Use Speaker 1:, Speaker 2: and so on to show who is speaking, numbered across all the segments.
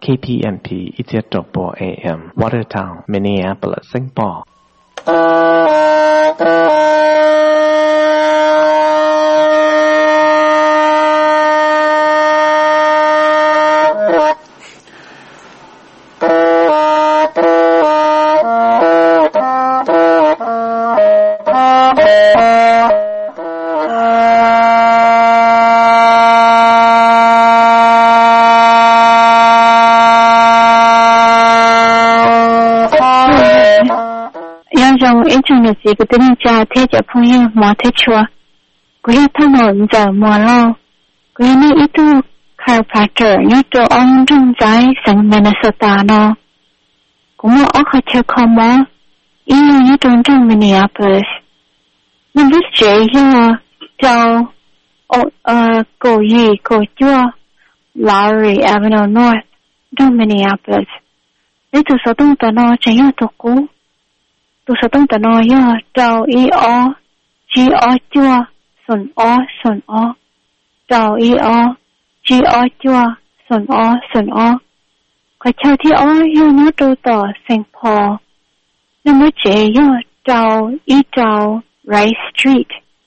Speaker 1: KPMP 107 AM Watertown Minneapolis St. Paul
Speaker 2: internet gì của tên cha thế cho phong yêu mò thế chùa của yêu thân hồn giờ mùa lâu của yêu nơi ít tu chiropractor nhớ cho ông trong trái sang Minnesota nó cũng có ốc hơi theo kho mó yêu nhớ trong Minneapolis nên rất dễ yêu cho cổ chùa Lowry Avenue North trong Minneapolis để từ số tung tờ nó chẳng yêu tổ cú tu sa tông ta nói yo trao i o g o chua son o trao i o g o chua son o cái chào thì o yo nó tu tờ St. Paul nó mới chế yo trao Rice Street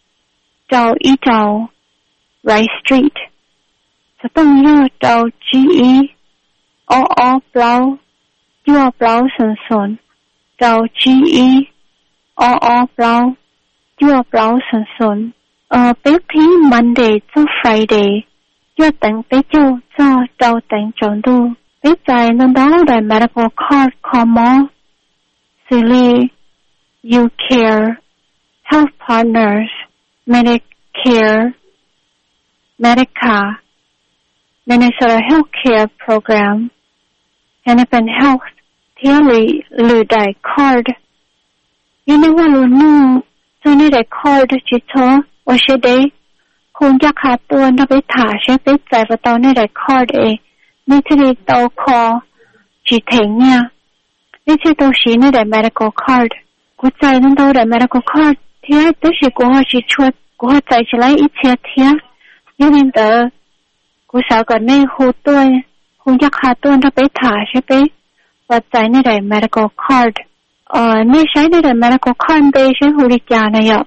Speaker 2: trao Rice Street sa tông yo trao g e o blau chua blau son trao GE o blau chua blau son bé phí Monday to Friday chua tặng bé châu cho trao tặng chọn tu bé dài nên đó là medical card common xử lý you care health partners Medicare Medica Minnesota Healthcare Program Hennepin Health theo lừa đại card, nhưng nếu mà luôn nu, cho nên đại card chỉ cho, ở trên đấy, không chắc hạt tuần nó bị thả sẽ bị giải vào tàu nên đại card ấy, nên thì tàu call chỉ thành nha, nên thì tàu chỉ nên đại medical card, của giải nên tàu đại medical card, thì tới chỉ của họ chỉ chuột, của họ giải chỉ lấy ít tiền thiệt, nhưng nên tờ, của sao còn nên hồ tuần, không chắc hạt tuần nó bị thả sẽ bị và giải này là medical card. Nếu sai này là medical card để sẽ hữu lý trả này ạ.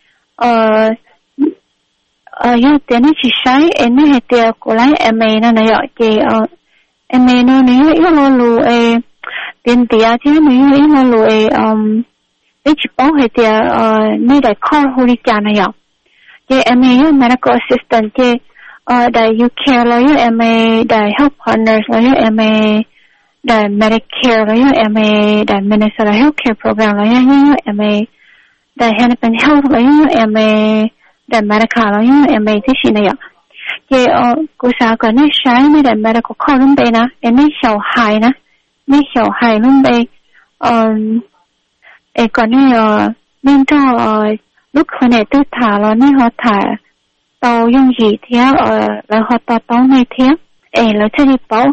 Speaker 2: Yêu tiền này chỉ sai em này tiền của lại MA này ạ. Thì MA nó nếu yêu lo lù tiền tiền thì nếu yêu lo lù để chỉ bảo hệ tiền này là card hữu lý trả này ạ. Thì MA yêu medical assistant thì đại you care lo yêu MA đại health partners lo yêu MA đại Medicare là những MA, đại Minnesota Healthcare Program là những MA, đại Hennepin Health là những MA, đại Medica là những MA thế gì này ạ? Thì cô sao còn nên sai nên đại Medical card luôn đây nè, em nên小孩nè, nên小孩luôn đây, còn nên cho lúc hồi này tôi thả là nên họ thả tàu dùng gì thế, là họ tàu này thế, là cho đi bảo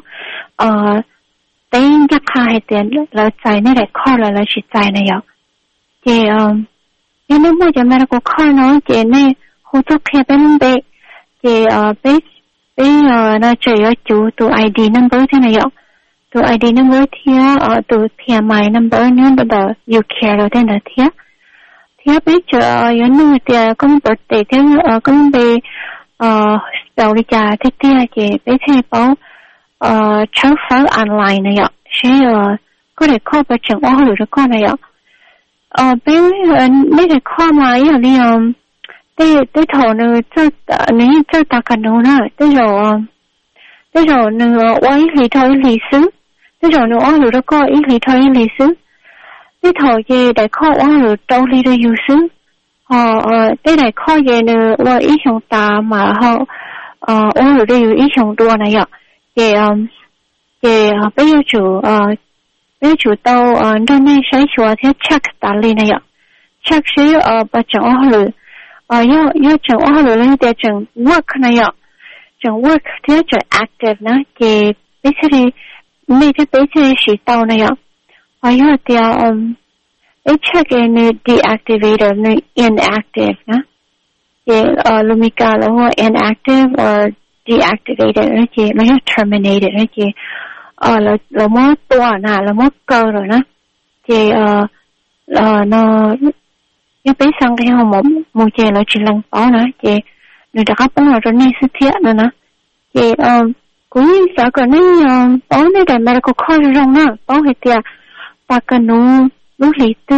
Speaker 2: tên chắc hai tiền là giải này lại call là chỉ giải này ạ. Thì nếu mà cho medical card nó chỉ này hỗ trợ khe bên bên thì bên nó chỉ có chủ từ ID number thế này ạ. Từ ID number thì từ PMI number nữa đó you care rồi thế là thế. Thế bây giờ những người thì công birthday thế công bị spell đi trả thế thì bây giờ bảo transfer online này ạ, sẽ có thể call vào trường hoa hữu được con này ạ. Bên mấy cái call mà ấy là đi tới thầu nữa cho ta cần nữa tới rồi nữa ý lý thôi lý xứ tới rồi nữa hữu được con ý lý thôi lý xứ tới thầu về đại call hữu đâu lý được yêu xứ tới đại call về nữa ý trong ta mà họ hữu được ý trong đua này ạ. Thì bây giờ chủ tàu trong này sẽ chùa theo check đã lên này ạ. Check sẽ bà chẳng ô lử yêu chẳng ô lử lên để chẳng work này ạ. Chẳng work theo chẳng active nữa. Thì bây giờ thì mấy cái bây giờ chỉ tàu này ạ. Yêu thì check in deactivated nữa inactive nữa. Thì Lumica là inactive or deactivated rồi chị, nó terminated rồi chị. là mất tua nè là mất cơ rồi đó thì nó cái bé sang cái hôm một chè là chỉ lần bỏ nữa chè người ta có là rồi nên sự thiệt nữa nè chè cũng sợ cái này bỏ này để mà có khó rong nữa bỏ hết tiệt ta cần nó lý từ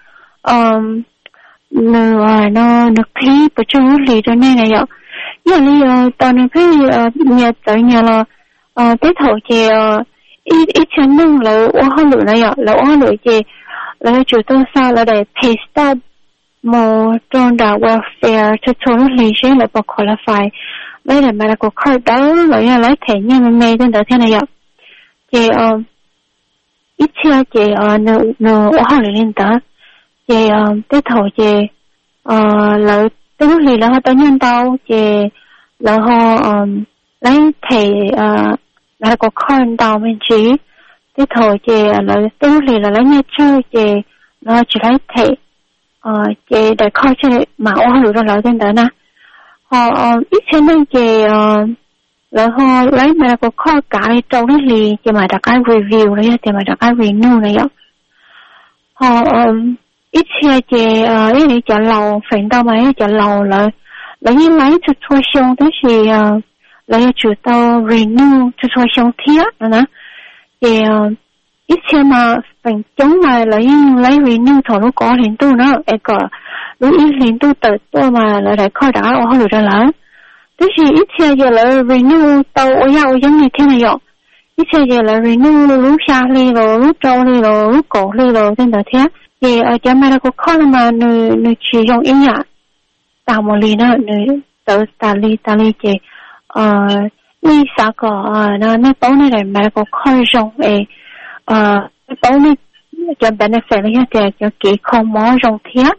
Speaker 2: nó khí bữa trước nó lý cho nên là vậy giờ này tao này phải nhà tới nhà là tới thầu chè ít chân nâng là ô hoa lửa này vậy là ô hoa lửa chè là chủ tôi sao là để pay stub một trong đạo welfare cho số nó lý sẽ là bọc qualify đây là mà là có khó đó rồi là lấy thẻ nhà mình mê trên đó thế này vậy chè ít chia chè nó ô hoa lửa lên đó chè tới thầu chè là tới lúc này là họ tới nhân tàu chè là họ lấy thẻ là có con tàu mình chỉ cái thời chè là tới lúc này là lấy nhà chơi chè nó chỉ lấy thẻ chè để coi chơi mà ô hử ra lại trên đó nè họ ít xem nên chè là họ lấy mà có kho cái trong cái gì chè mà đặt cái review đấy chè mà đặt cái review này vậy họ ít xe chè cái này chợ lầu phèn đâu mà chợ lầu là như lấy situation đó thì là chủ tàu renew situation thiết nữa nè thì ít xe mà phèn chống mà lấy renew thổ nó có liền tu nữa có lúc ít liền tu tự tôi mà là đại coi đã ở hồi ra lại thế thì ít xe giờ là renew tàu ở nhau giống như thế này vậy ít xe giờ là renew lúc xa đi rồi lúc trâu đi rồi lúc cổ đi rồi trên đó thế thì ở chỗ mà có khó mà người chỉ dùng ý nhạ tạo một ly nữa người tự tạo ly chị đi sao có nó bố này là mà có khó dùng bố này cho benefit này thì cho kỹ không mó dùng thiết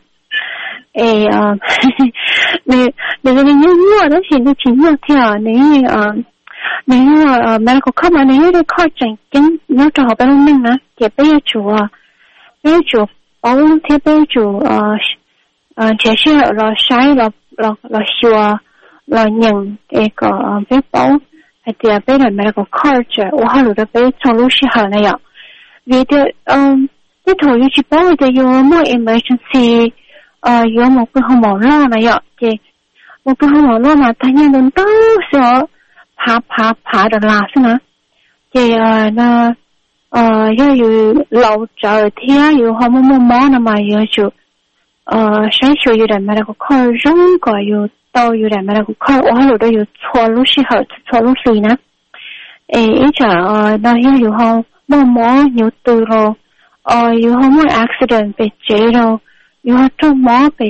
Speaker 2: nếu như mua đó thì nó chỉ mua theo nếu mà có khó mà nếu nó khó chẳng chính nó cho họ bên mình nữa thì bây giờ chủ ông thế bây chủ chế sẽ là sai là sửa là nhận cái cái bảo hay là bây giờ mình có culture ở hà nội đó bây trong lúc xưa hà này ạ vì thế cái thời như chỉ bảo thì dùng một emergency dùng một cái hòm lo này ạ thì một cái hòm lo mà thay nhân đâu sợ phá được là sao nữa thì nó như lâu trời thế như họ muốn món mà như chủ sáng chủ như là mà có khó rong có như tao như là mà có khó ở hồi đó như xóa lúc xí hở xóa lúc xí nè ý chả nó như họ muốn món như từ rồi như họ muốn accident bị chết rồi như họ trong món bị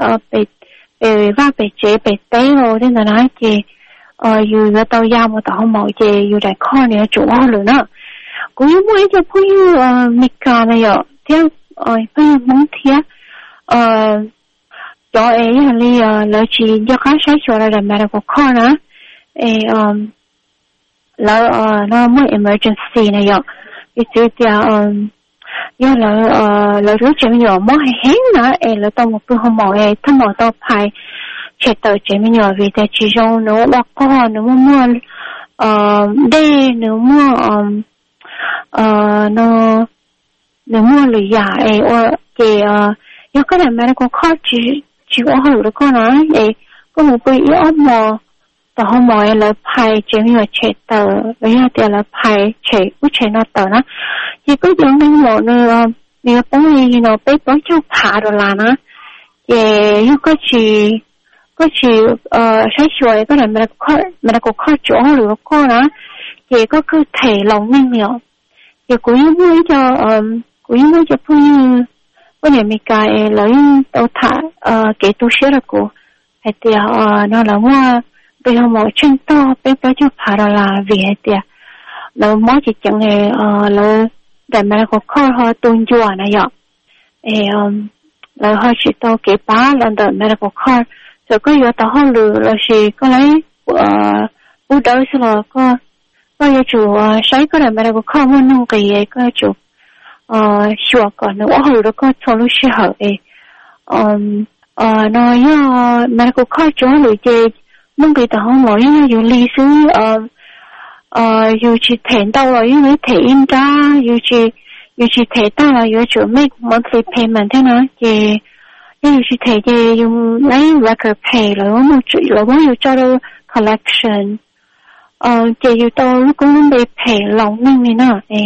Speaker 2: va bị chết bị té rồi thế là nói gì như là tao giao một tao màu gì như là khó này chủ họ luôn đó cũng như mỗi cái phụ nữ Mika này ạ, theo bây giờ muốn theo cho ấy là chỉ cho các sai chỗ là mà có khó nữa, là nó mới emergency này ạ, thì chỉ do là lúc chơi nhỏ mới hén nữa, là tao một cái hôm màu thằng màu tao phải chạy tới chơi nhỏ vì tại chỉ trong nó là có nó mua đây nó mua nó mua lười giải thì do cái này mà nó có khó chỉ có hử được con nói vậy có một cái yếu mà tao không mọi là phải chơi như chạy tờ với nhau thì là phải chạy cũng chạy nó tờ nó chỉ có những cái một người bóng như nó bé bóng cho phá rồi là nó thì có chỉ sai chuối cái này mà nó có khó chỗ hử được con nó thì có cơ thể lòng nhanh nhiều thì cũng muốn cho phụ nữ cái này mình cái lấy đầu thả cái tu sửa được cô hay thì nó là mua bây giờ mọi chuyện to bây giờ cho phá ra là vì hay thì là mỗi chỉ chẳng hề là để mà có khó họ tuân chùa này vậy là họ chỉ to cái bá là để mà có khó rồi có giờ tao họ lừa là chỉ có lấy bút đỡ xong rồi có giờ chủ sai cái này mà có khó muốn nông cái chủ sửa còn nó hồi đó có cho lúc xưa hở nó mà có khó chỗ lựa chê mong cái tao không nói như lý sư dù chỉ thể đâu rồi nhưng thể in ra dù chỉ thể đâu là dù chỉ make monthly payment thế nào thì dù chỉ thể thì dùng lấy record pay rồi muốn dù cho đâu collection thì dù tôi cũng bị pay lòng nên này nè thì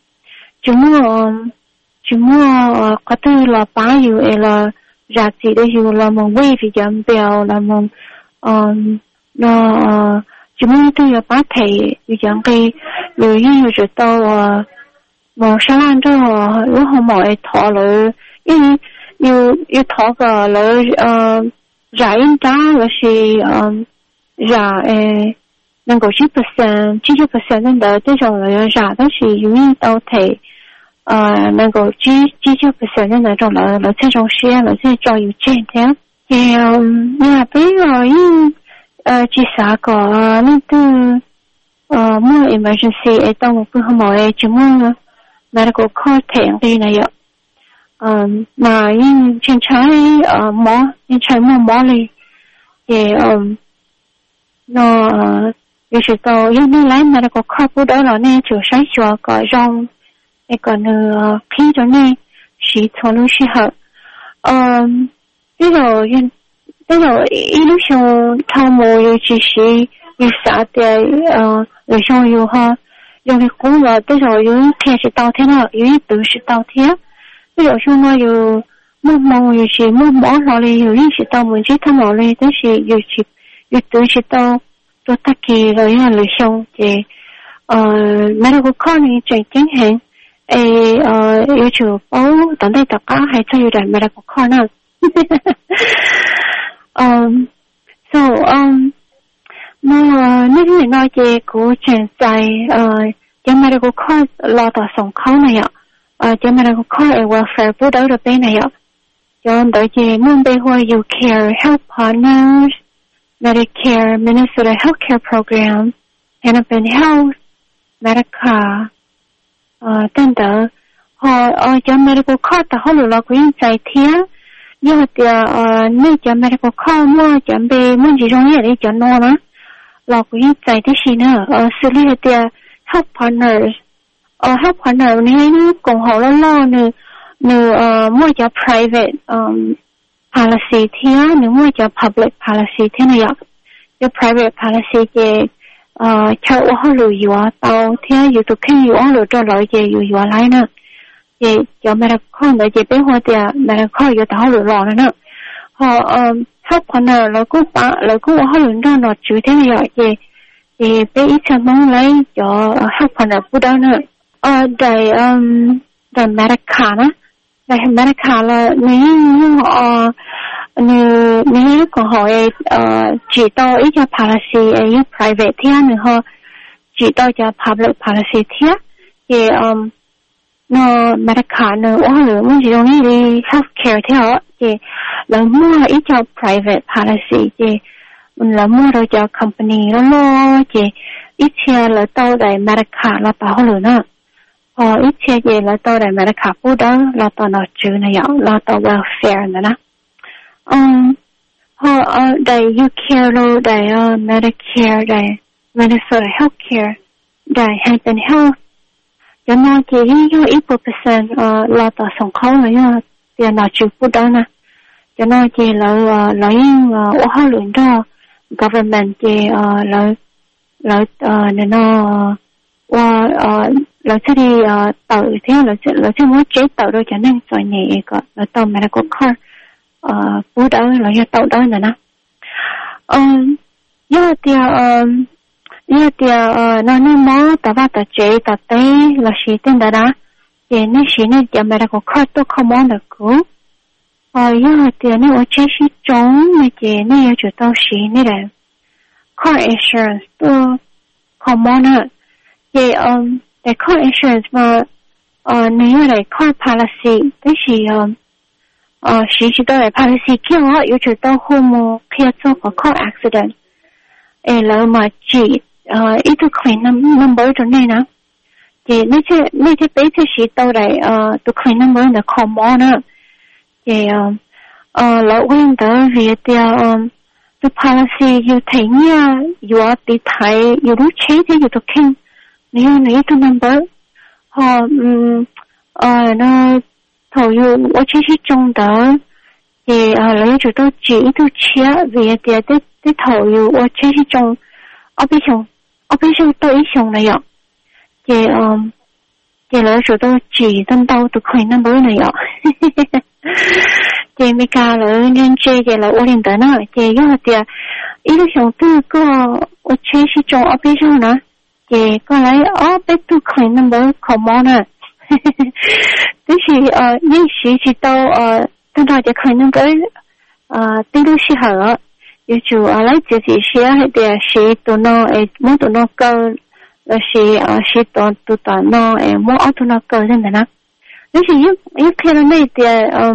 Speaker 2: chúng có thể là bao nhiêu là giá trị để dù là một way vì giảm bèo là một nó chúng tôi là bác thầy dù chẳng cái dù như rồi tôi một sáng ăn cho lúc hôm mọi thọ rồi yêu thọ cả rồi giải trả là gì giả năng够7%nên đỡ tới rồi là giả đó là dù như tôi thầy năng够7%nên là trong là thế trong xe là thế cho yêu trên thế thì nhà bây giờ chỉ xã có nên từ mua emergency ở trong một cái hôm ấy chúng mua medical card thẻ đi này ạ mà nhưng trên trái mua đi thì nó vì sự tôi yêu nên lấy medical card của đó là nên chủ sáng cho có rong để còn khi đó nên chỉ thua luôn chỉ hợp bây giờ illusion thao mô yêu chỉ yêu xã để yêu xong yêu ha yêu thì cũng là bây giờ yêu theo chỉ tao thế nào yêu tự chỉ tao thế bây giờ xong nó yêu mong yêu chỉ mong bỏ nó đi yêu chỉ tao muốn chỉ thao mô đi đó là yêu tự chỉ tao tôi tất kỳ rồi là yêu xong thì medical card này chạy chẳng hạn yêu chủ bảo tận đây tất cả hay cho yêu đại medical card nào nếu như nói về của chuyện tại cho medical card lo tỏ sống khó này ạ cho medical card ở welfare bố đỡ được bên này ạ cho đợi về muốn bây hoa you care health partners Medicare Minnesota Healthcare Program Hennepin Health Medica tên đỡ họ cho medical card ta họ là quyền giải thiết giờ thì nếu cho medical card mua chuẩn bị muốn gì trong này để cho nó đó là quyền giải thiết gì nữa xử lý thì health partners này cùng họ lo nữa mua cho private policy thì nữa mua cho public policy thế này ạ cho private policy thì cho họ lựa chọn tao thì dù tụi khi họ lựa chọn loại gì lựa chọn lại nữa thì cho medical để chỉ biết hoa thì medical cho tao lựa chọn nữa họ help partner là cũng họ lựa chọn nó chủ thế này ạ thì bé ít cho mong lấy cho help partner phụ đó nữa để medical đó để medical là nếu còn họ chỉ to ít cho policy ấy private thì nữa họ chỉ to cho public policy thì nó medical nó ở lượng muốn dùng đi healthcare theo thì là mua ít cho private policy thì mình là mua rồi cho company nó lo thì ít chia là tao đại medical là bảo lượng nữa ít chia gì là tao đại medical phụ đó là tao nó chữ này là tao welfare nữa nè đại UCare lo đại Medicare đại Minnesota Healthcare đại Hennepin Health cho nó chỉ có ít percent là tao sống khó rồi tiền nó chịu phụ đó nè cho nó chỉ là lấy họ lượng đó government thì lấy nên nó lấy cái đi tự thế lấy cái muốn chế tự đôi cho nên rồi nhẹ có lấy tàu medical card phụ đó lấy cái tàu đó nữa nè giờ thì nó nên mó tao bắt tao chế tao té là gì tên đó đó thì nếu gì nên cho medical card tôi không muốn được cứu giờ thì nếu ở chế sĩ trống này thì nếu yêu cầu tao gì này là car insurance tôi không muốn nữa thì để car insurance mà nếu là car policy tức là chỉ đó là policy kia họ yêu cầu tao không khi cho có car accident là mà chỉ ít tôi claim number cho nên nè thì nếu thế bé thì chỉ tao lại tôi claim number là không muốn nữa thì là quen tới việc the policy you thấy nha you are bị thấy you don't change thế you to king nếu to number họ nó thầu you ở trên cái trong đó thì lấy cho tôi chỉ tôi chia về cái thầu you ở trên cái trong ở bên trong tôi ý xong này ạ thì lấy cho tôi chỉ tân đâu tôi khởi number này ạ thì mấy cái là nên chơi thì là ổn định đó nè thì do thì ý là xong tôi có ở trên cái trong ở bên trong nữa thì có lấy ở bên tôi khởi number không món nè tức là những sự chỉ đâu tân đâu thì khởi number tính đối xử hở yêu chủ lấy chỉ sẽ hay để sẽ tụi nó muốn tụi nó cơ là sẽ tụi nó muốn ở tụi nó cơ nên là nếu như khi nó này thì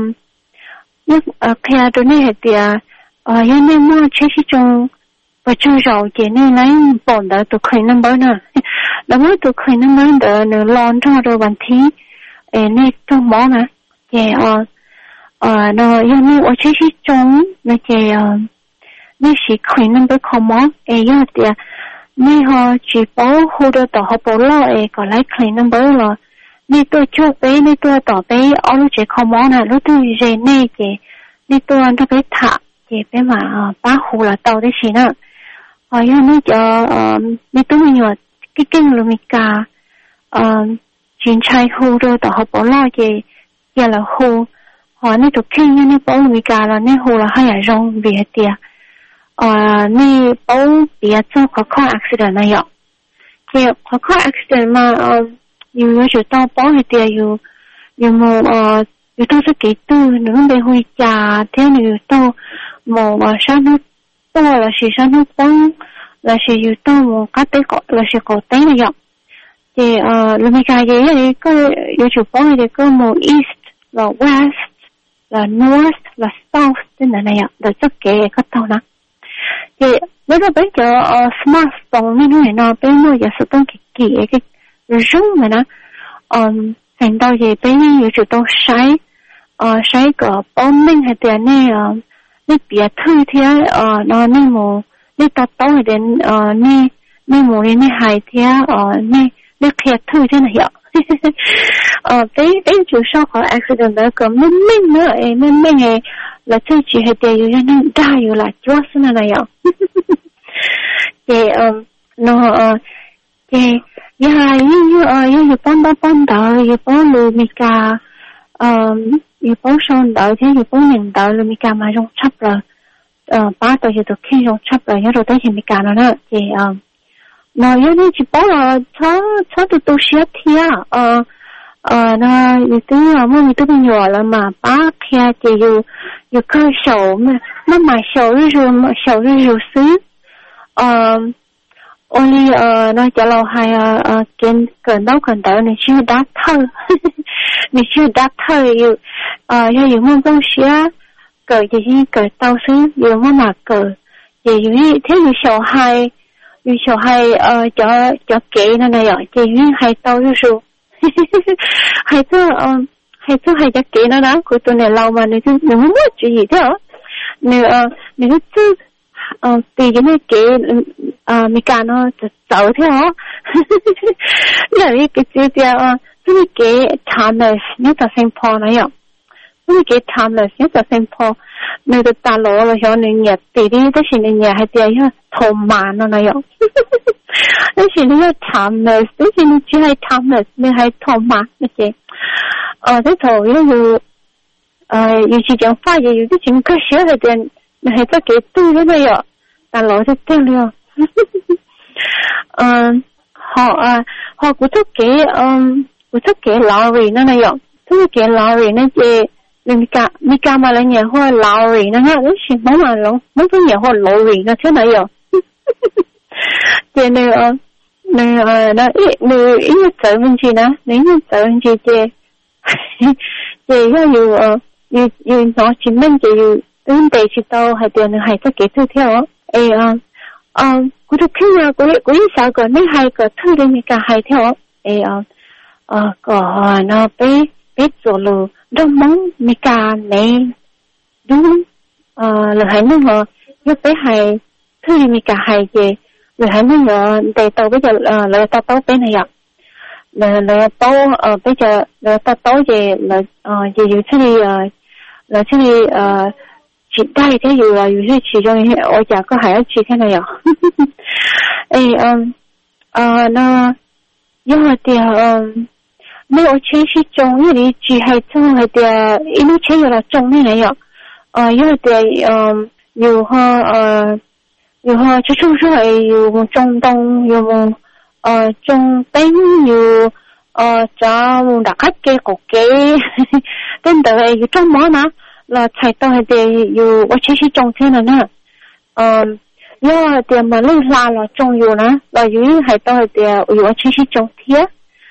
Speaker 2: khi nó này thì yêu nên mua chế sĩ trong và trong rau thì nên lấy bổn đó tụi khởi number nè đó mới tụi khởi number đó nó lon trong rồi bản thi nên trong món nè thì nó yêu nên ở chế sĩ trong nó thì nên chỉ khởi number không món yêu thì nên họ chỉ bảo hồ đồ tỏ họ bảo lo còn lấy khởi number là nên tôi cho bé nên tôi tỏ bé ở lúc chỉ không món nè lúc tôi về này thì nên tôi ăn cho bé thả thì bé mà bá hồ là tàu đấy xí nữa yêu nên cho nên tôi mình nhớ cái kinh là mình cả chuyên trai hồ đồ tỏ họ bảo lo thì giờ là hồ họ nên tôi kinh nên bảo là mình cả là nên hồ là hay là rong về tiệt nên bảo bị cho có accident này ạ thì có accident màอยู่อยู่ตอนป้องให้เตียอยู่โมอยู่ต้องสกิดตู้หนึ่งไปหุยจ่าเที่ยวอยู่ต้องโมชานุตัวเราสิชานุป้องเราสิอยู่ต้องโมกัดเตะก็เราสิก็เตะเลยอ่ะที่เราไม่กล้าเยอะก็อยู่ป้องให้ก็โม east เรา west เรา north เรา south ที่นั่นเลยอ่ะเราจะเก๋ก็เท่านั้นที่แล้วเราไปเจอsmartphone นี่ด้วยเนาะไปโมอยากจะต้องเก๋cái rung mà nó thành đâu gì bây giờอยู่ต้องใช้ก็ป้องมิ่งให้แต่เนี่ยนี่เปียทื่อเที่ยnóนี่หมูนี่ตัดต้นให้เด่นนี่หมูนี่หายเที่ยนี่เครียดทื่อที่ไหนอ่ะbây chủ sau có accident đóก็มิ่งเนอะมิ่งไงแล้วเจ้าจีให้แต่อยู่นั่นได้อยู่ละจ้วสนั่นอะไรอ่ะแต่nó thì như bón đợi như bón lùi mi cà như bón son đợi thế như bón nhìn đợi lùi mi cà mà rong chắp rồi ba tuổi thì được khi rong chắp rồi nhớ rồi tới thì mi cà nó nữa thì nói như chỉ bón là cháu tụi tôi xếp thia nó như thứ mua như thứ bây giờ là mà ba kia thì như cơ sầu mà sầu rồi xứ only nói cho lâu hay kiến cần đâu cần tới nên chưa đáp thơ như mong công xía cờ gì cờ tao xứ như mà cờ gì thế như sầu hay cho kỹ nó này rồi thì hay tao rồi hay cho kỹ nó đó của tôi này lâu mà nên không muốn chuyện gì thế hả nên chứ vì cái này kỹ mi cả nó走theo là cái chữ kia cái timeless nhất là simple này ạ cái timeless nhất là simple nơi đó ta lỗ là cho nên nhà tỷ đi đó là nhà hay tiền nhá thùng màn nó này ạ đó là timeless đó là chỉ hay timeless nên hay thùng màn như thế thế thôi như chỉ chẳng phải như cái chuyện cơ sở là tiền hay cho cái tư đó này ạ ta lỗ cho tiền luôn họ cũng thiết kế lorry nó này ạ thiết kế lorry nó về mình cả mà là nhà hoa lorry nó ha rất là món mà mấy cái nhà hoa lorry nó thế này ạ thì này nó ít nhất tới bên chị nè nếu như tới bên chị thì như nó chỉ mình chỉ đến đây chỉ tao hay tiền hay cái kế tiếp theo cũng khi nào cũng sao cái mấy hai cái thứ đấy mình cả hai theo có nó biết rồi luôn trong món mình cả này đúng là hai nữa yếu bé hay thứ gì cả hay gì rồi hãy nói là để tàu bây giờ là tàu tàu bên này ạ là tàu bây giờ là tàu gì là gì thứ gì là thứ gì chỉ đây thế dù là dù thế chỉ cho ở nhà có hay chỉ thế này ạ nó因为没有情绪中一里只还中还的一路前有了中那样因为的有这种是有中东有中东有找đặc khách cái cục cái tên đời有中毛呢là才到还的有我情绪中天了呢因为的嘛路拉了中有呢了有人还到还的有我情绪中天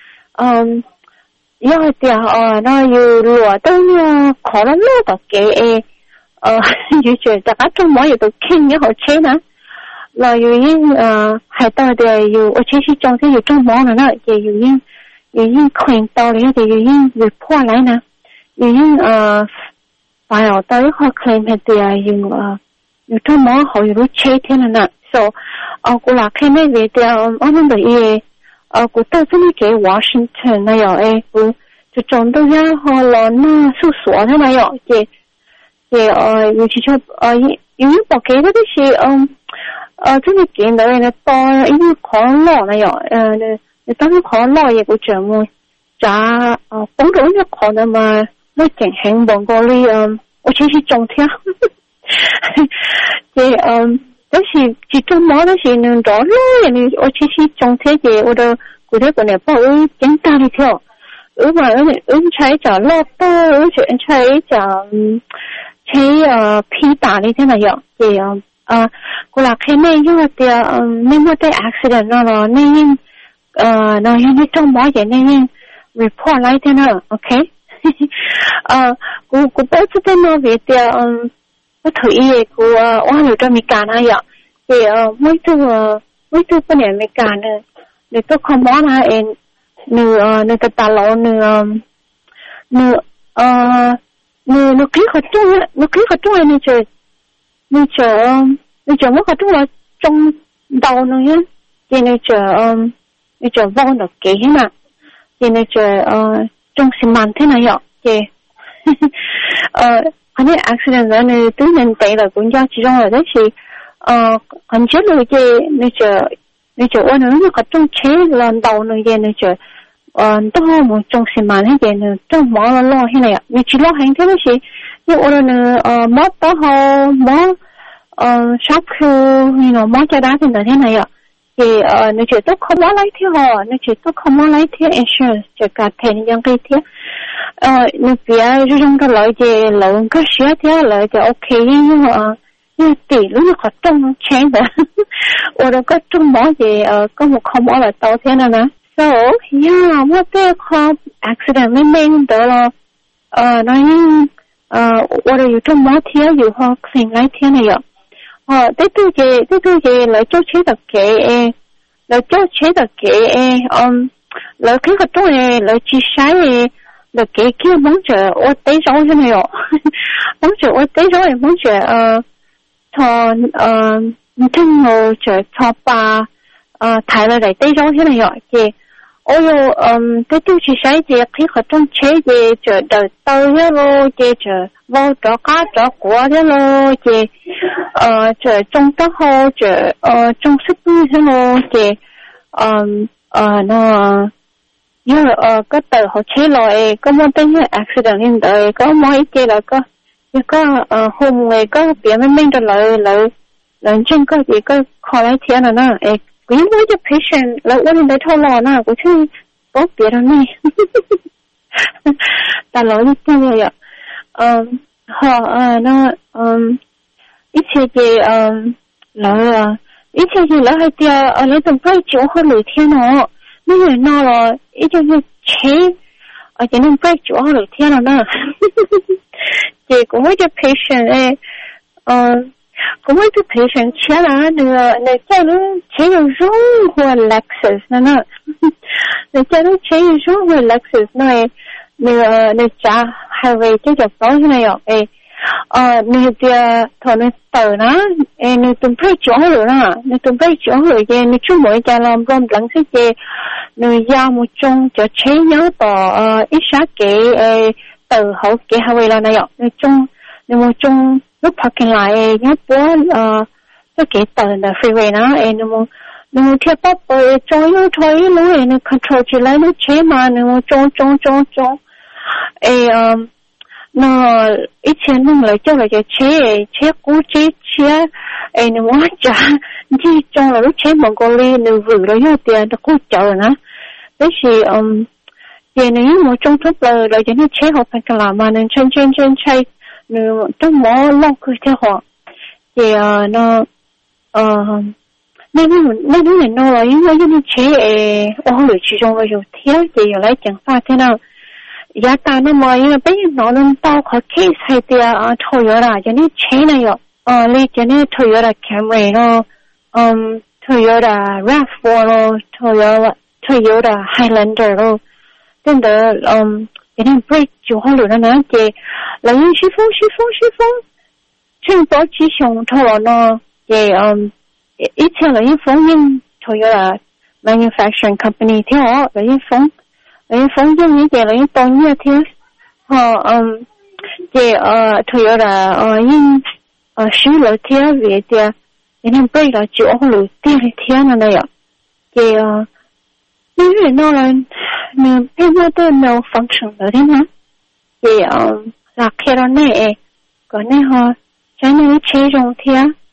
Speaker 2: 因为的那有罗都呢可能路的给有觉得啊中毛有都看也好吃呢là有人还到的有我其实中间有中毛了呢也有人看到了的有人report来呢有人file到一个 claim 的有中毛好有都切天了呢 so 我啦看那个的我们的也我到这里给 Washington 那样我就中到然后了那搜索的那样也尤其就有人报给的是真係見到呢多已經可落那樣你當然可落嘢個項目咋幫到一可能嘛那進行幫過你我其實中條但是集中毛的是能找落嘢我其實中條嘢我都覺得本來幫我簡單一條我話才找落多而且才找批打的這樣嘢cô là khi này nhưng mà thì nếu mà cái accident nó nên nó như trong mỗi vậy nên report lại thế nào, ok? cô bố cho tên nó về thì cô thử ý cô oan được cho mình cả này ạ thì mấy thứ bên này mình cả nữa để tôi không bỏ ra nửa cái tà lộ nửa cái khó chung này chơi你这我看中了中道呢呀，你这忘了给嘛，你这中是满天了呀，反正 accident 呢都能得了，人家其中有的是很久了的你这我呢看中车了道呢的你这都好么中是满天的呢，中毛了落下来呀，你去落下天的是。因為我哋呢摸到好摸shop 摸咗打定到天嚟啊，你覺得可摸來貼嗬？你覺得可摸來貼 insurance 就價錢樣嘅貼？你別這種嘅來嘅樓個需要貼來就 OK 因為地路可中錢的，我哋個中摸嘅個冇可摸來到天啦呢。So yeah，我哋個 accident 明得咯，那我哋有中毛天有好可來天嚟呀，這都嘅來做車特嘅，來做車特嘅，來佢個種嘅來去晒嘅，來嘅叫忙着我帶咗先嚟喲，忙着我帶咗嚟忙着唔聽我着錯吧，睇落嚟帶咗先嚟喲嘅。我有這都是誰的配合中車的這的到了咯，這我這家這國的咯，這中的好這中式的咯，這那有個的好車來，個麼等於 accident 的，個麼一個了個一個後面個別的命的來整個一個考來天了呢，因為這 patient 來我哋嚟討論啦，我去講別人呢，但係我真係那一切嘅來一切嘅來係啲你同佢做好聊天哦，呢樣鬧咯，一隻嘅車就能夠做好聊天啦呢，結果我隻 patient 咁我就賠償錢啦，你在那錢有用過 Lexus 呢？你在那錢有用過 Lexus 那你揸 highway 這就保險了喲， nè tia thằng nè tờ nó nè tụm phải chỗ rồi đó nè tụm phải chỗ rồi vậy nè chú mỗi cha làm rôm lắng thế vậy nè giao một chung cho chế nhớ tờ ít sát cái tờ hậu cái hai là này ạ nè chung nè một chung lúc parking lại nhớ bố cái tờ là freeway nó nè một thiết bắp trôi nó thôi luôn nè control chỉ lấy nó chế mà nè một chung nó ít钱弄来叫来就切估切你我讲你中了都切蒙古里你vừa了有点的估叫呢但是也呢我中途了就你切好拍个啦嘛能真切你都没弄个的话也那那人弄了因为你切我后来其中我就挑也有来讲法的呢giá ta nó mới bây giờ nó lên tao có case hay tia Toyota cho nên chế này yo lấy cho nên Toyota Camry nó Toyota RAV4 nó Toyota Highlander nó nên đó cho nên break chủ họ lựa nó nói chị lấy sư phụ trên đó chỉ dùng thôi nó chị ít theo lấy phóng nhưng Toyota manufacturing company theo họ lấy phóng phóng dân như vậy là những tôn như thế họ về Toyota nhưng sử lợi thế về thì nên bây giờ chỗ lựa tiền thế nào đây ạ về nếu như nó là nếu như tôi nào function được thế nào về là khi đó này có nên họ trái này chế dùng thế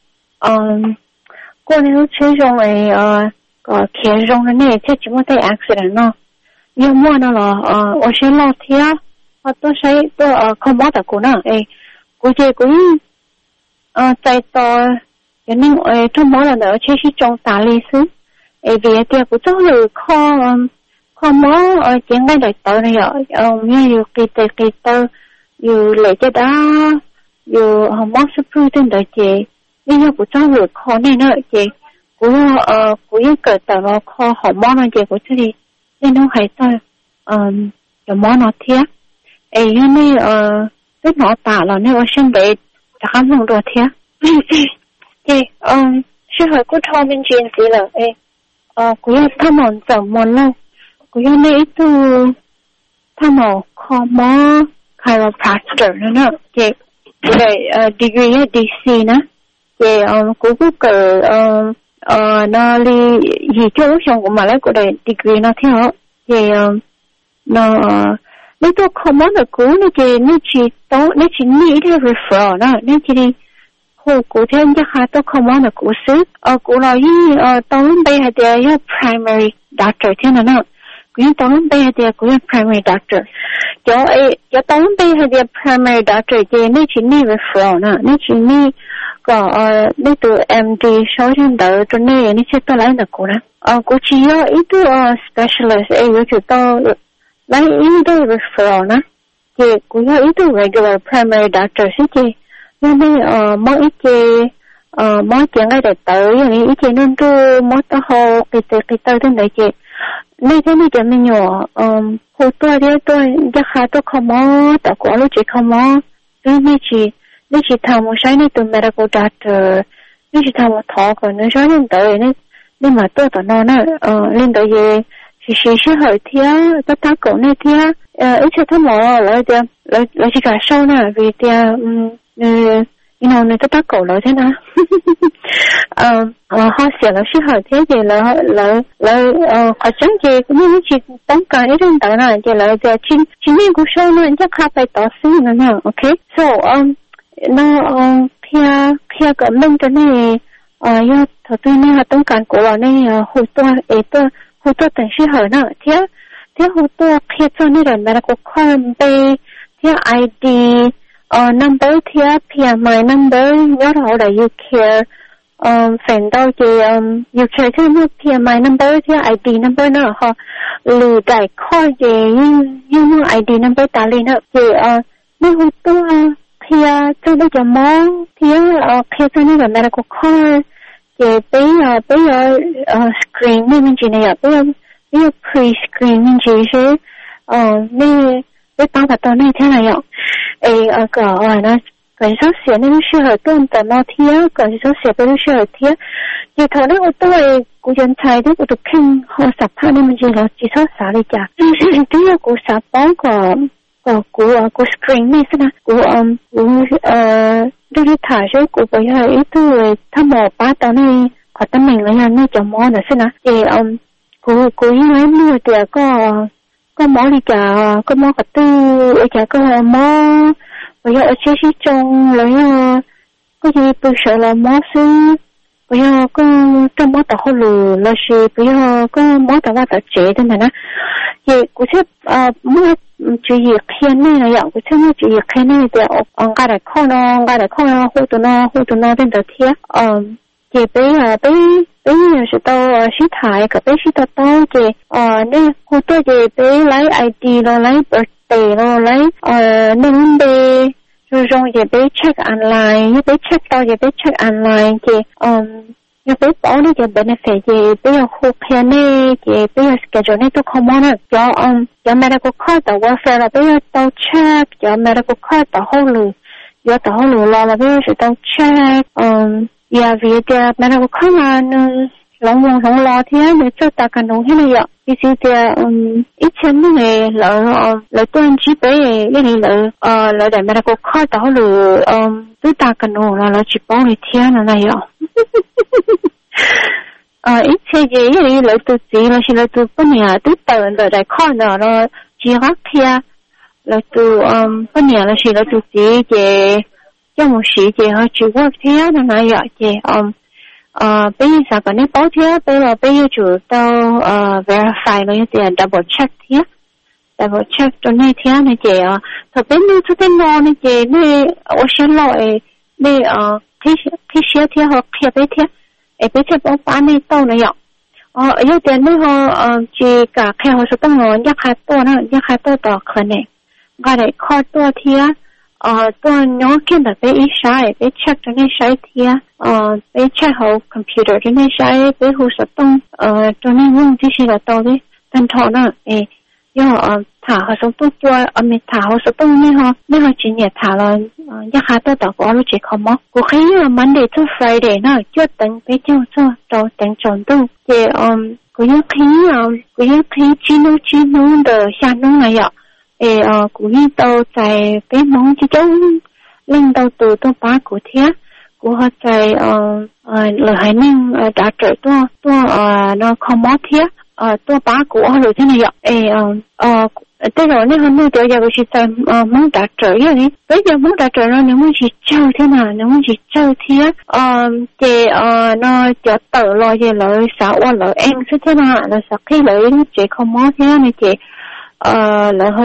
Speaker 2: cô này chế dùng này có khi dùng này chắc chỉ một cái accident nó nhưng mà nó là ở trên lò thì tôi thấy tôi không bỏ được cô nào cô chơi cũng chạy to cho nên tôi mỗi lần ở trên trong tả lý sư vì thì cũng rất là khó mở chuyện ngay đời tờ này như kỳ tờ như lệ cho đó như không mất sức phu trên đời chị nhưng cũng rất là khó nên nữa chị cũng yêu cầu tờ nó khó không mở nó chị cũng thế đi nên nó hay thôi rồi món nó thiệt nên rất nó tạ là nếu ở sân bay đã khám dùng đồ thiệt sư hỏi cô thọ mình chuyện gì là cô yêu tham món chẳng món đâu cô yêu này tu tham món khó mó chiropractor nữa chị vậy degree ở DC nữa chị cô cứ nó đi gì chỗ xong của mà lấy của đây degree nó theo thì nó nếu tôi không muốn được cũ nó chỉ nghĩ theo referral đó nếu chỉ đi hồ cụ thêm cho hai tôi không muốn được cũ xứ cụ nói tôi bây giờ là primary doctor thế nào nữa cụ tôi bây giờ là primary doctor cho tôi bây giờ là primary doctor thì nó chỉ nghĩ referral đó nó chỉ nghĩ có nếu từ MD số trên đó cho nên nó sẽ tôi lấy được cụ đó cụ chỉ có ít specialist yêu cầu tôi lấy ít referral đó thì cũng có ít regular primary doctor chứ chị nên mỗi ít chị mỗi chuyện ngay để tới ít chị nên tôi mỗi tao hồ cái tới đến đấy chị nên thế này cho mình nhỏ hồi tôi đi tôi chắc khá tôi không có tạo quả lúc chị không có nên chị thằng một sáng nay tôi medical doctor nên chị thằng một thọ còn nó sáng lên tới nên mà tôi tao nó lên tới gì chỉ hỏi theo tất cả cậu này theo ít cho thằng mỏ lại chỉ cả sau nè vì theo người tất cả cậu lại thế nào họ sẽ là chỉ hỏi thế gì là họ chẳng gì cũng như chỉ tóm cả ít hơn đó nè chỉ là chỉ những cuộc sống nó chắc khá phải tỏ xứ nữa nè okay so nó theo cái mình cái này do thật tôi này là tóm cả của nó này hồi tôi từng chỉ hỏi nó theo hồi tôi khi cho nên là medical card về theo ID number theo PMI number nhớ rõ là you care phèn đâu thì you care theo nó PMI number theo ID number nữa họ lừa đại kho về như ID number ta lên nữa thì nếu hồi tôi theo cho bây giờ món theo khi cho nên là medical card thì bây giờ screen mình chỉ này bây giờ pre-screen mình chỉ nên với bao cả tao này thế này ạ cái còn số xe nên sư hợp tuần tờ nó thiế còn số xe bên sư hợp thiế thì thôi đấy tôi của dân trai đấy của được kinh họ sắp hai nên mình chỉ là chỉ số xả đi chả thứ nhất của xả bóng của screen này xem nào của đôi khi thả số của bây giờ ít tôi thăm mò ba tao này họ tâm mình là nơi chồng mò nữa xem nào thì của những người mua thì có mỏ đi chả có mỏ cả tư ở chả có mỏ bây giờ ở chế sĩ trong lấy có gì tôi sợ là mỏ xứ bây giờ có trong mỏ tàu hồ lù là gì bây giờ có mỏ tàu va tàu chế thế này nè thì của sếp mua chủ yếu khen này là dạng của sếp mua chủ yếu khen này thì ông cái đại kho nó hô tụi nó bên đầu thiệt thì bây giờ sẽ tao xí thải cả bây xí tao thì nên cô tôi thì bây lấy ID rồi lấy birthday rồi lấy nên bây rồi thì bây check online như bây check tao thì bây check online thì như bây bỏ đi cho benefit thì bây giờ hộp hè này thì bây giờ schedule này tôi không muốn cho medical card tao welfare là bây giờ tao check cho medical card tao hồ lù là bây giờ sẽ tao check và vì thế medical card là lòng lo thế để cho ta cần đúng thế này ạ thì ít chân này là tôi chỉ bé cái này là để medical card đó là tôi ta cần đúng là chỉ bảo để thế này ạ ít chơi gì là tôi chỉ là tôi bên nhà tôi tự là để card đó là chỉ học thế là tôi bên nhà là chỉ là tôi chỉ để cho một sự gì họ chỉ work thế này ạ thì bây giờ còn nếu báo thế bây giờ chủ tao verify rồi thì double check cho nên thế này chị thật bên như thế nào này chị này ở xe loại này khi xe thế họ kia bây giờ bóng bán này tao này ạ ở tiền này họ chỉ cả khi họ sẽ tăng rồi nhắc hai tô đó khởi này cái này khó tô thế tôi nhớ kia là bé ý sai bé check cho nên sai thì bé check hậu computer cho nên sai bé hồ sơ tông cho nên muốn chỉ là tôi đấy thành thọ nữa do thả hồ sơ tông cho mình thả hồ sơ tông nên họ chỉ nhẹ thả là nhắc hai tôi đọc qua lúc chỉ không mất của khi là Monday to Friday nữa cho tận bé cho rồi tận chọn tu thì của những khi chỉ nấu được xa nấu này ạ của những tàu chạy bé mong chỉ chống lên tàu từ tàu ba của thế của họ chạy lời hải ninh đã trở tua nó không mất thế tua ba của họ rồi thế này ạ thế rồi nếu hôm nay tôi giờ chỉ chạy muốn đã trở vậy đi bây giờ muốn đã trở rồi nếu muốn chỉ trâu thế nào nếu muốn chỉ trâu thế thì nó cho tờ lo về lợi xã qua lợi em sẽ thế nào là sao khi lợi chị không mất thế này chị là hơi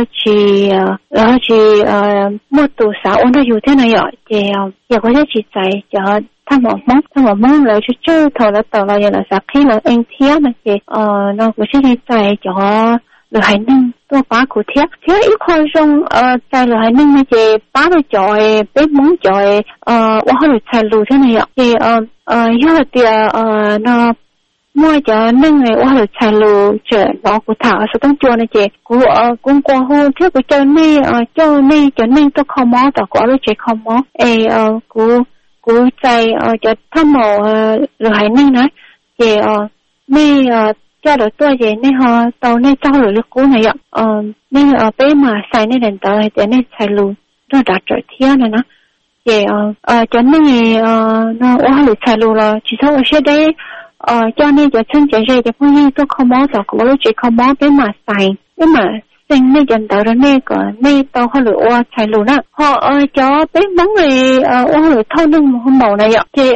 Speaker 2: chỉ một tủ xã ôn nóอยู่thế này ạ thì giờ có thể chỉ chạy cho thằng mong lại cho chơi thầu là tàu là giờ là sao khi là em thiết này thì nó có thể chạy cho lời hải ninh tôi bá của thiết ít khoai xong chạy lời hải ninh này thì bá được chọi bé muốn chọi qua được chạy lù thế này ạ thì giờ thì nó mua cho nên ngày qua được chạy lù chờ nó của thảo sẽต้องchua này chị của cũng qua hôn trước của cho nên tôi không mó tao có được chị không mó của chạy cho thăm mồ rồi hải ninh nói chị nên cho được tôi vậy nên họ tàu nên trao được cú này ạ nên bé mà xài nên đèn tàu thì nên chạy lù nó đã trở thiên này nó chị cho nên nó qua được chạy lù là chỉ sau ở xe đây cho nên cho chân chạy ra cho phong nhiên tôi không mó tao cũng lúc chỉ không mó bé mà xài bé mà sinh nên dần tàu đó nên tao họ lựa qua chạy lù đó họ cho bé bóng này qua lựa thâu nâng một màu này ạ thì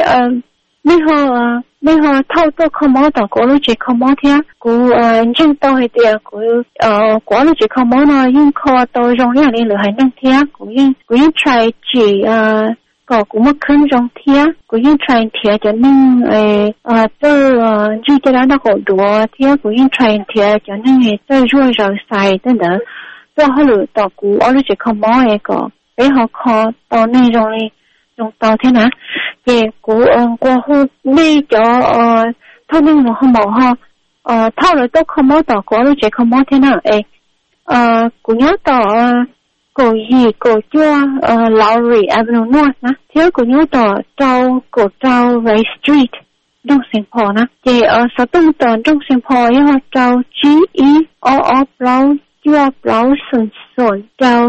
Speaker 2: nên họ thâu tôi không mó tao cũng lúc chỉ không mó thế của chân tao hay tiệt của lúc chỉ không mó nó nhưng kho tôi rong ra đi lựa hay năng thế của những try chỉ cũng mất khấn trong thía của những train thía cho nên tôi chỉ cho nó có đủ thía của những train thía cho nên tôi rồi xài tới đó tôi họ lựa tàu cũ ở lúc chỉ không mó ấy có để họ kho tàu này trong tàu thế nào thì của qua hôm đi cho thâu nên một hôm màu ho thâu rồi tôi không mó tàu của lúc chỉ không mó thế nào ấy của nhớ tàu cổ gì cổ chua Lowry Avenue North nè thiếu cổ nhớ tờ trâu cổ trâu Ray Street trong Singapore nè thì ở sở tung tờ trong Singapore yêu trâu GEO Blau chua Blau sườn sườn trâu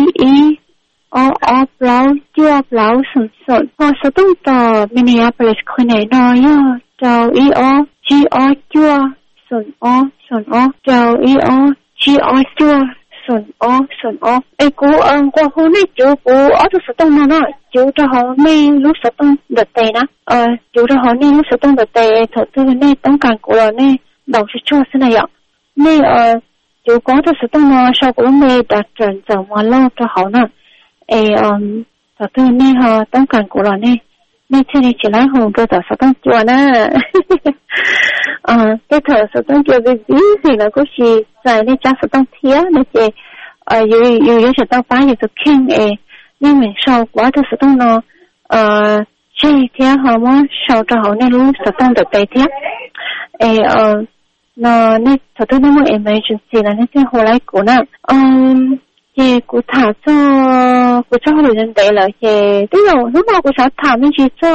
Speaker 2: GEO Blau chua Blau sườn sườn hoặc sở tung tờ Minneapolis khối này nói yêu trâu EO GO chua sườn trâu EO GO chua sườn ai cú qua hôm nay chú cú ở trong sở tung nó chú cho họ mấy lúc sở tung đợt tệ nè chú cho họ nên lúc sở tung đợt tệ thật sự nên tông càng của là nên đầu sẽ chua thế này ạ nên chú có cho sở tung nó sau cũng nên đặt trận giờ mà lo cho họ nè thật sự nên họ tông càng của là nên thế này chỉ lấy hồn cho sở tung chua nè cái thời sở tung chua cái gì là có gì giải nên chắc sở tung thiếu nên chị有时到八月就看那门烧瓜的时候呢这一天好吗烧着好那路时候的白天那时候那么 emergency 了那天后来过呢也古他做古做好人得了也都有那么古啥他们去做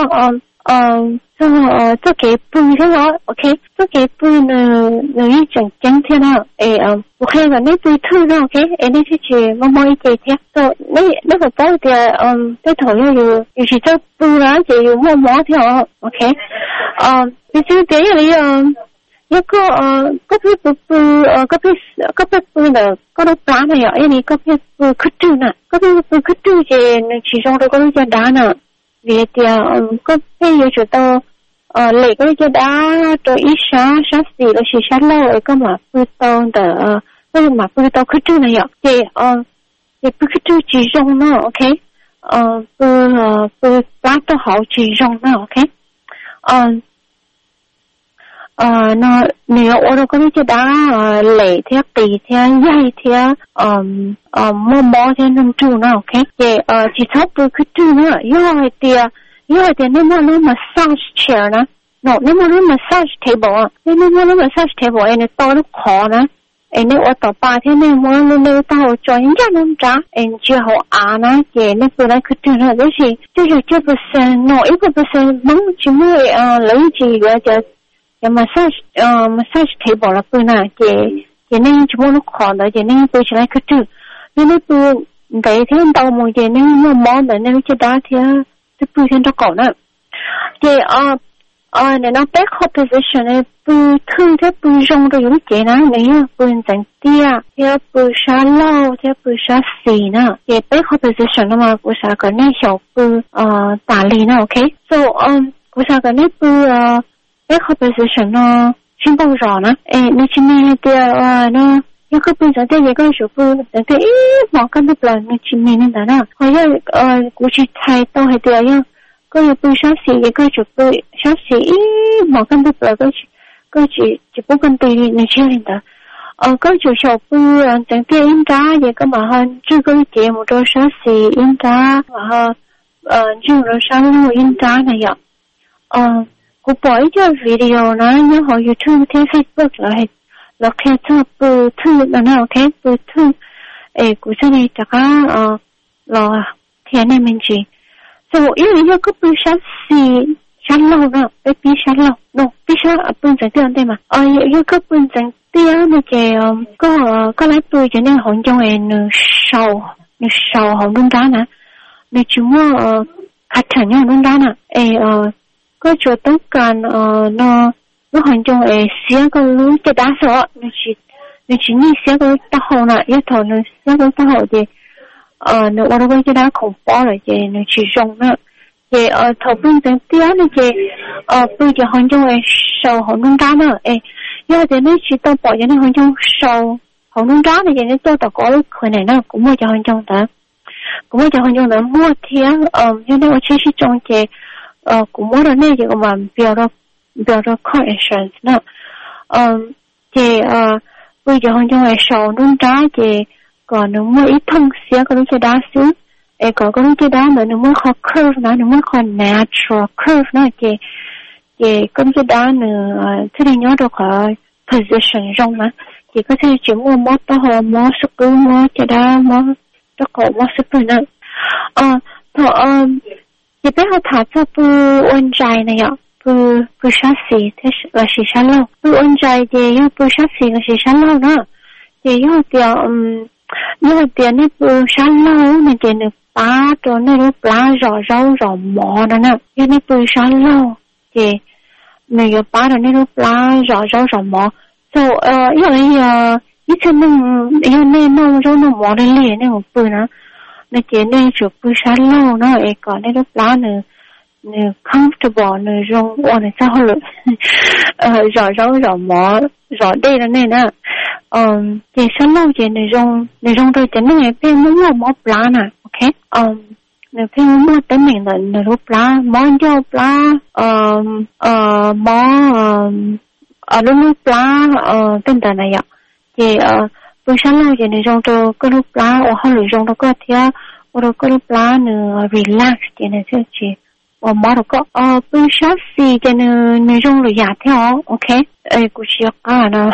Speaker 2: 做给布thế đó, ok,做给布呢，有一整天啦，我看个那布头啦 ，ok， 那是去摸一整天，so那个包的，在头上有是做布啦，就有摸条 ，ok，你就这样一个嗰批布嗰批布呢，嗰度打呢呀，因為嗰批布佢住呢，嗰批布佢住嘅，其中嗰度就打呢。vì thì có bây giờ tao lấy cái cái đá rồi ít sáng gì là chỉ sáng lâu ấy có mà bữa tao đỡ bây mà bữa tao cứ chơi này ạ thì bữa cứ chơi chỉ rong nó ok bữa bác tao học chỉ rong nó ok nó nếu ở đâu có cái đá lấy theo tì theo dây theo mò theo nông trụ nó ok thì chỉ thắp bữa cứ chơi nữa yêu thì nếu mà nó massage chair nè nếu mà nó massage table nếu mà nó massage table này to nó khó nè nếu ở tàu ba thế nên mà nếu tao cho những cái nông trá chỉ họ nè thì nếu bữa nay cứ chơi nữa cái gì chưa bữa sen nó ít bữa sen mong chỉ mới lấy gì vậy chứ massage table là bữa nào thì nên chúng nó khó đó thì nên bữa chỉ lại cứ chơi nên bữa đấy thế tao mua thì nên mua món đấy nên cái đá thì bữa thì nó có nữa thì nên nó back hop position này bữa thứ thế bữa rong rồi những cái này này bữa chẳng tia thì bữa sa lâu thì bữa sa xì nè thì back hop position mà bữa sa cái này小bữa打理呢 OK so bữa sa cái này bữa back hop position nó chuyên bao rõ nè nó chỉ nên thì nó nhưng cái bây giờ thì cái số bữa thì mà cái lúc là nó chỉ nên đó nè hồi giờ cũng chỉ thay tao hay điều nhưng cái bữa sáng xí cái số bữa sáng xí mà cái lúc là cái chỉ bữa cái tùy nó chơi lên đó cái số bữa chẳng tiếc in ra vậy cái mà hơn chưa có chuyện một đôi sáng xí in ra mà chưa đôi sáng luôn in ra này vậy cũng bỏ cho video nó như họ YouTube thế Facebook là khi cho bữa thứ là nào ok bữa thứ của cái này chắc là thì anh em mình chỉ so yêu cái bữa sáng lâu đó bé sáng lâu no bé sáng bữa sáng tiền đây mà yêu cái bữa sáng tiền này chị có lấy bữa cho nên họ trong nó sầu họ luôn đó nè nên chúng khách hàng nhau luôn đó nè có chỗ tốt cần nó hoàn trong xía cái lúa cái đá sọ nó chỉ như xía cái đá hậu nè yêu thầu nó xía cái đá hậu thì nó ở đâu cái đá không bỏ rồi thì nó chỉ rong nữa thì thầu bên trên tía này thì bây giờ hoàn trong sầu hậu nung đá nữa giờ thì nó chỉ tao bỏ cho nó hoàn trong sầu hậu nung đá này thì nó tôi tao có cái này nó cũng mua cho hoàn trong đó cũng mua cho hoàn trong đó mua thiệt cho nên ở trên chỉ trong thì cũng mua rồi này thì mà biểu ra car insurance nữa thì bây giờ hoàn trong sầu nung đá thì còn nó mua ít thông xía có cái đá xíu còn có cái đá nữa nó mới khó curve nữa nó mới khó natural curve nữa thì có cái đá nữa thế thì nhớ được ở position rong mà thì có thể chỉ mua mốt tao hồ mua sức cứu mua cái đá mua đó có một số bữa nữa thì bé họ thả cho bữa ôn dài này ạ bữa sát xì thế là xì sát lâu bữa ôn dài thì bữa sát xì là xì sát lâu nữa thì như tiền này bữa sát lâu này thì được ba rồi này lúc lá rõ rau rõ mỏ đó nè như này bữa sát lâu thì này có ba rồi này lúc lá rõ rau rõ mỏ so như thế này nó rau nó mỏ đây liền này một bữa nữa này chỉ này chụp bữa sát lâu nó ấy còn này lúc lá nữa comfortable nơi rong ôn này sao rồi rõ rau rõ mỏ rõ đây là này nè thì sáng lâu thì nơi rong rồi chỉ này phải mua mỏ lá nè ok nơi phải mua tới mình là nơi lúc lá mỏ dâu lá mỏ lúc lá tên là này ạ thì buổi sáng lâu thì nơi rong rồi có lúc lá ở hai lúc rong đó có thì ở có lúc lá nữa relax thì này sẽ chỉ mà đó có bữa sáng gì cho nên rong rồi giả theo ok cô chỉ có nó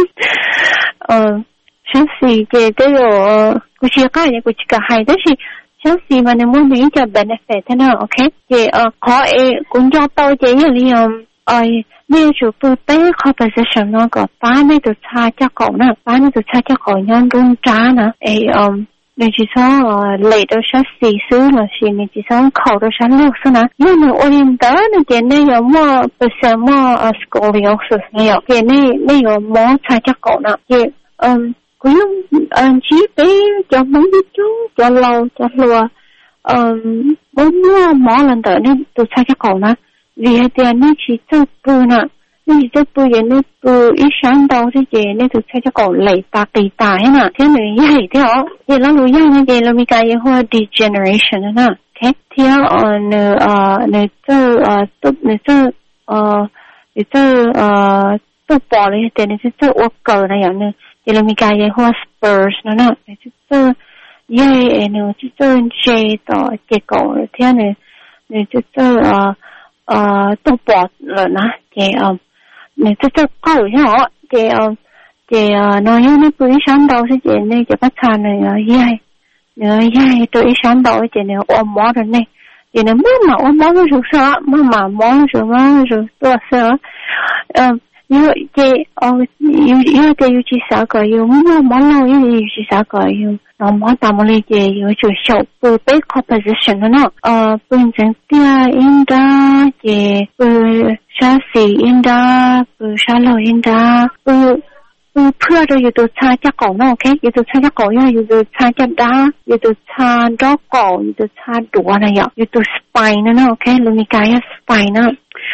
Speaker 2: sáng gì thì cái rồi cô chỉ có này cô chỉ cả hai đó thì sáng gì mà nếu muốn nghĩ cho benefit thế nào ok thì có cũng cho tôi chỉ là nếu chủ bữa bé composition nó có ba này từ xa cho cậu nè ba này từ xa cho cậu nhân rung trá nè nên chỉ số lệ đó sát xì xứ là xì nên chỉ số khẩu đó sát lâu xứ nè nhưng mà ôn đó nên chỉ nên có mua bữa sáng mua scoliosis này ạ thì nên có mua sai cho cậu nè thì cũng chỉ bé cho mấy đứa chú cho lâu cho lùa muốn mua mỏ lần tới nên từ sai cho cậu nè vì hay tiền nên chỉ cho bự nè nên chỉ cho bự vậy nên bự ít sáng đâu thì chị nên từ sai cho cậu lấy ta kỳ tài hết nè thế này vậy thế hả thì nó lùi nhau như vậy là mình cái hoa degeneration nè ok thì này tôi bỏ đi thì này tôi worker này vậy thì là mình cái hoa spurs nè tôi vậy này tôi chơi đó cái cậu thế này tôi tôi bỏ rồi nè thì này tôi câu thế hả thì nó như nó cứ sáng đầu thì chị này chị bắt thà này dây tôi sáng đầu chị này ôm mỏ rồi này chị này muốn mà ôm mỏ rồi sao mà mỏ rồi tôi sợ như chị như chị sợ coi yêu muốn mỏ lâu như chị sợ coi yêu nó mỏ tạm một chị yêu chủ sầu bữa bé composition nó bên trên tia in ra chị bữa sáng xì in ra bữa sáng lâu in ra bữaเพื่อเราอยู่ตัวชาจะก่อนโอเคอยู่ตัวชาจะก่อนอยู่ตัวชาจะด้าอยู่ตัวชาดอกก่อนอยู่ตัวชาดัวนะอยู่ตัวสไปน์นะโอเคเรามีกายสไปน์นะ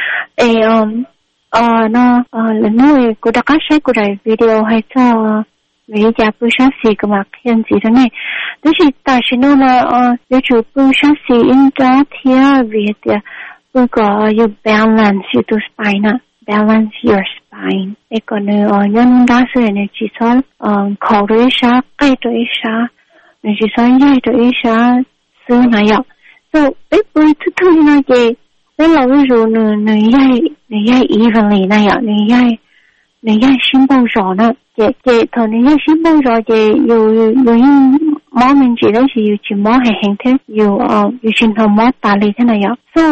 Speaker 2: แล้วนู่นกูได้ก็ใช้กูได้วิดีโอให้เจ้าวิจารณ์ผู้ชาสีก็มาเขียนสีตรงนี้แต่สิแต่ฉันนู่นนะอยู่จุดผู้ชาสีอินจ้าเทียวิจารณ์ผู้ก็อยู่ balance อยู่ตัวสไปน์นะ balance your spine còn nhân đa số này chỉ số khẩu đối xá cây đối xá này chỉ số dây đối xá xưa này ạ so ít bữa thứ này gì đấy là ví dụ này dây evenly này ạ này dây xin bao rõ nữa chị thôi này dây xin bao rõ chị dù món mình chỉ đấy chỉ món hàng thế dù xin thầu món tà lì thế này ạ so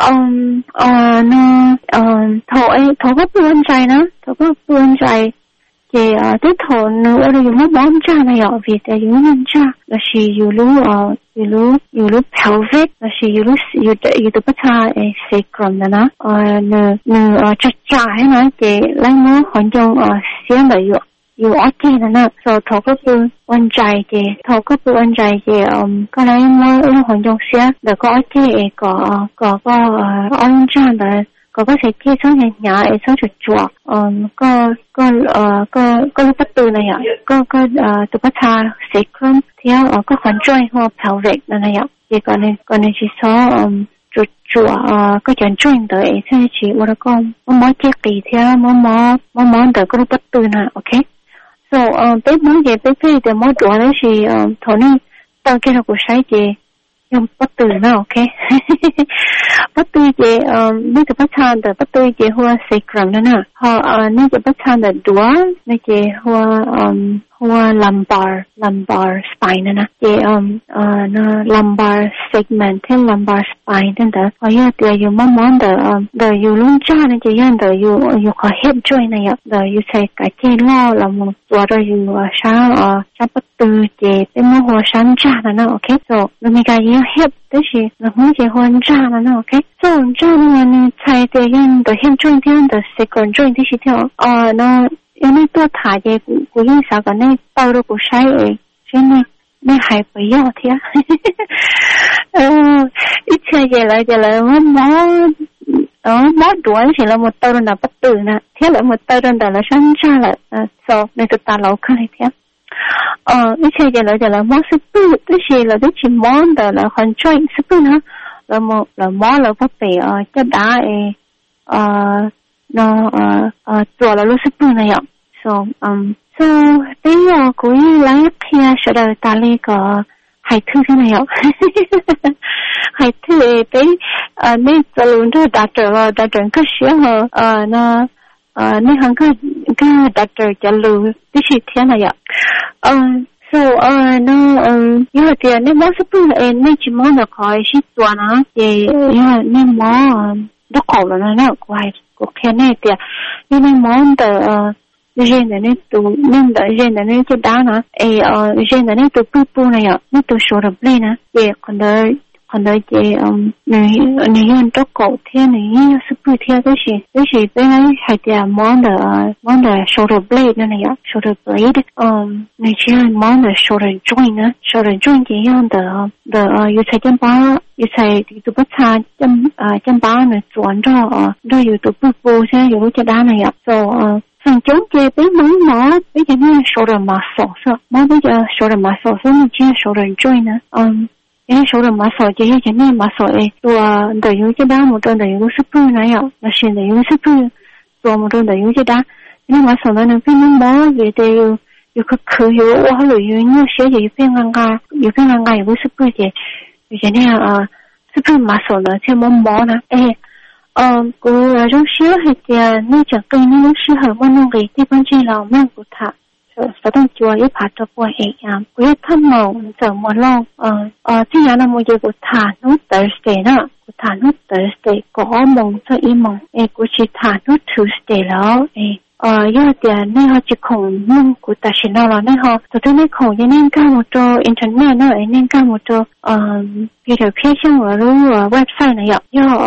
Speaker 2: nó thầu có buồnใจนะthầu có buồnใจchị tới thầu nữa là dùng món bón cha này ạ vì tại dùng món cha là chỉ dù lúc pelvic là chỉ dù từ bắt cha sacrum đó nó chặt chặt hết nè chị lấy món hoàn trong xíu làอยู่ออจีนั่นน่ะsoทอก็คือวันใจเจทอก็คือวันใจเจก็เลยมาเรื่องของจงเสียแล้วก็ออจีก็ออนจ้าแต่ก็ใช้ที่ช่องหยาช่องจุดจั่วก็รู้ประตูนะอย่างก็ตัวประชาเสกขึ้นเที่ยวก็ขวัญใจหัวแผ่วเร็กนั่นนะอย่างเจก่อนในชีซ้อจุดจั่วก็จะช่วยตัวเองใช่ชีว่าแล้วก็มอเจ๊กีเที่ยวมอแต่ก็รู้ประตูนะโอเคso bé muốn về bé thì mỗi đứa đó thì thôi nên tao kia là của sai chị dùng bắt từ nó ok bắt từ chị bây giờ bắt chăn từ bắt từ chị hoa sacrum nữa nè họ nên chị bắt chăn từ đũa nên chị hoa hoa lumbar spine na je na lumbar segment and lumbar spine and the ya de you mom the you lung cha na je yan the you ka hip joint na ya the you say ka che lo la mo tua ro you sha pa tu je pe mo ho shan cha na okay so the me ka you hip 但是我们结婚炸了呢 ，OK？ 这种炸的话呢，才这样的像中间的 second joint 的是条那因为多塔的古用啥个那包的古晒诶，所以呢那还不要的，一切也来我摸短些了，我到了那不对呢，贴了我到了那了上炸了，so 那就打牢看一天。一切也来摸是不，但是了都去摸的了，很重是不呢？了摸了不被就打诶，做了都是不那样。So 对我故意来一篇说到打那个海兔的那样，海兔对那做了这doctor了，doctor 个时候那行个 doctor 叫路，必须天那样。So 有点那摸是不那去摸的可以是做呢，也那摸都搞了那怪我看那点，因为摸的人的那都弄的人的那就打呢，人的那都不那样，那都说的不对呢，也可能这你用这狗天你要是不贴这些本来还得忙的 shoulder blade 那样 shoulder blade 你这样忙的 shoulder joint 呢 shoulder joint 这样的有才肩膀有才都不差肩膀呢转着都有都不现在有这打那样 so 像中间被毛被这样 shoulder muscle 是毛被这 shoulder muscle 所以你这 shoulder joint 呢因为手的马手这些前面马手多的有些大木头的有是不那样，那现在有是不做木头的有些大，因为马手呢被那毛也得有个壳有我了有些也变尴尬有是不的，有些那样是不马手呢这么毛呢古那种适合的那种跟那种适合我弄给地方去老慢古他。sẽต้องจัวยุผ่าตัวป่วยเองกูจะทำมองจะมาลองที่ยานาโมยกูทานนู้ Thursday นะกูทานนู้ Thursday ก็มองจะอีมองกูชิทานนู้ Tuesday แล้วยอดเดียนี่เขาจะคงมุ่งกูตัดสินแล้วนี่เขาตัวนี้คงยังนั่งก้าวมาตัวอินเทอร์เน็ตนะนั่งก้าวมาตัวพี่เดี๋ยวพี่ช่างว่ารู้เว็บไซต์นะย่อ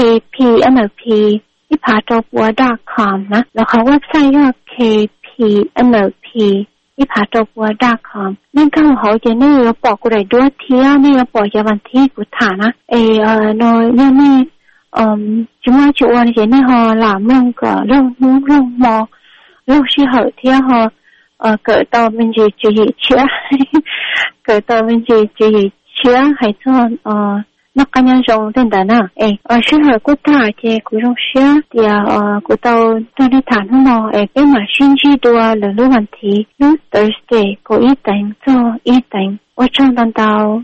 Speaker 2: KPNLP ที่ผ่าตัวป่วย .com นะแล้วเขาเว็บไซต์ย่อ KPNLP ที่ผ่าตัวปัวดักของนั่นก็เขาจะนี่เราปอกกูได้ด้วยเที่ยนี่เราปอกยาวันที่กูถ่านะโดยนี่จุมาจุวันจะนี่เขาหลามลงก็ลงมอลงชีเหอเที่ยเขาเกิดต่อเป็นจีเชื้อเกิดต่อเป็นจีเชื้อให้ส่วนนักการยังจงเดินแต่น่ะชื่อเหอกูถ่าเจกูจงเชื่อเดียวกูตัวในฐานทั้งหมดเป็นมาชินจีตัวหรือวันที่นู้ Thursday กูอีแต่ง做一等我正当到